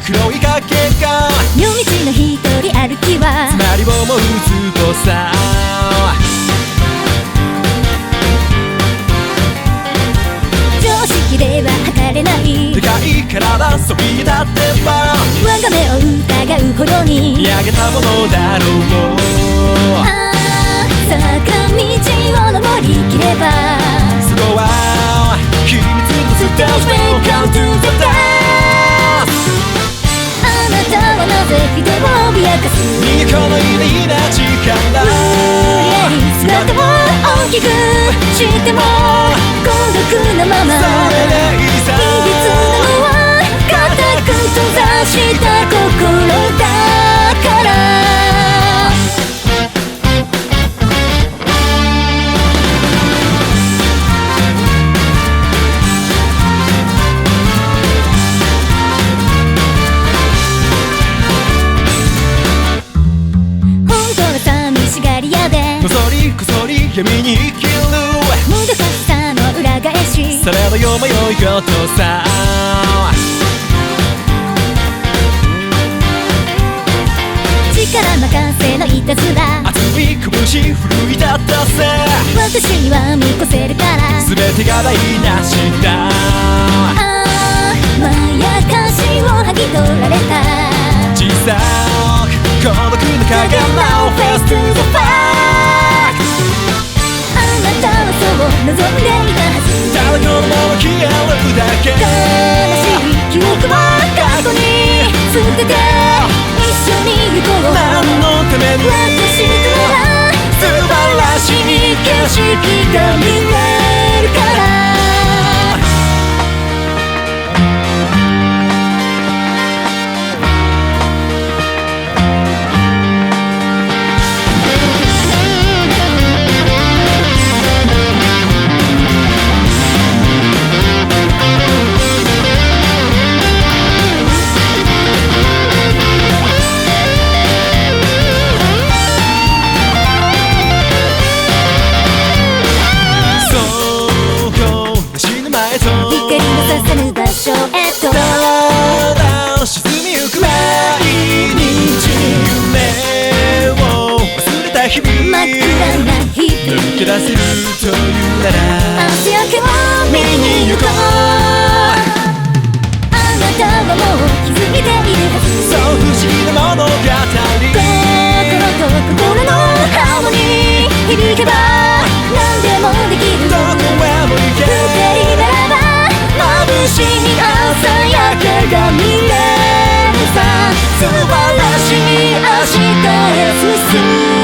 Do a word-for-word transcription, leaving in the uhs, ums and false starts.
黒い崖が夜道の一人歩きはつまりを思うずっとさ常識では測れないでかい体そび立ってば我が目を疑うほどに見上げたものだろうああ坂道を登りきればそこは秘密のステージ Welcome to the dance あなたはなぜ人を脅かす逃げ子の偉大な力無理やり姿を大きくしても孤独なままそれでいいさ秘密なのは固く閉ざした心だからこそりこそり闇に生きるもどかしさの裏返しそれのよまよいことさ力任せのいたずら熱い拳奮い立ったせ私には見越せるから全てが台無しだああまやかしを剥ぎ取られた小さく孤独な影 Now face to the fact あなたはそう望んでいたはずただこのまま消えるだけ悲しい記憶は過去に捨てて一緒に行こう何のために私となら素晴らしい景色が見えるから真っ暗な日々 抜け出せるというなら朝焼けを見に行こうあなたはもう気づいているはずそう不思議な物語心と心のハーモニー響けば何でもできるどこへも行け二人ならば眩しい朝焼けが見えるさ素晴らしい明日へ進む